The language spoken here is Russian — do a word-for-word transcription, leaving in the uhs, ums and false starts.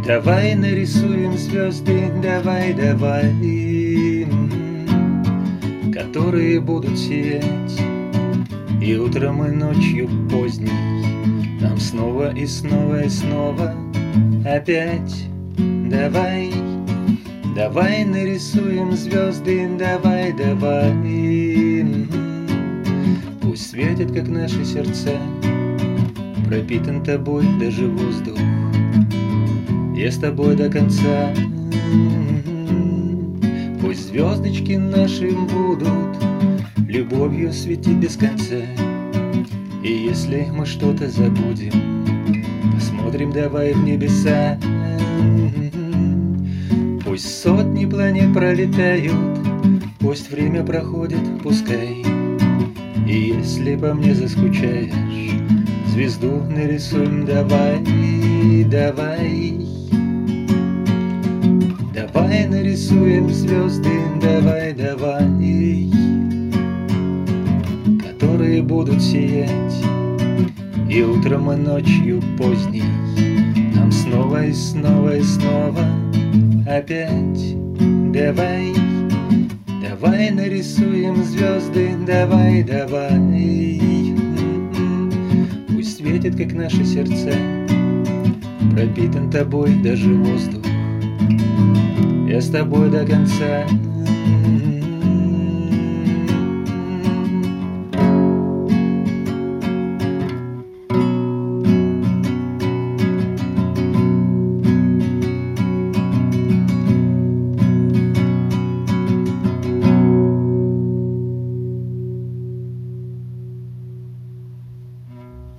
Давай нарисуем звезды, давай, давай, которые будут сиять и утром, и ночью поздней. Нам снова и снова и снова опять. Давай, давай нарисуем звезды, давай, давай. Пусть светят, как наши сердца, пропитан тобой даже воздух. Я с тобой до конца. Пусть звездочки наши будут любовью светить без конца. И если мы что-то забудем, посмотрим давай в небеса. Пусть сотни планет пролетают, пусть время проходит, пускай. И если по мне заскучаешь, звезду нарисуем давай, давай. Давай нарисуем звезды, давай, давай, которые будут сиять и утром, и ночью поздней. Нам снова и снова и снова опять. Давай, давай нарисуем звезды, давай, давай. Пусть светит, как наши сердца, пропитан тобой даже воздух. Я с тобой до конца.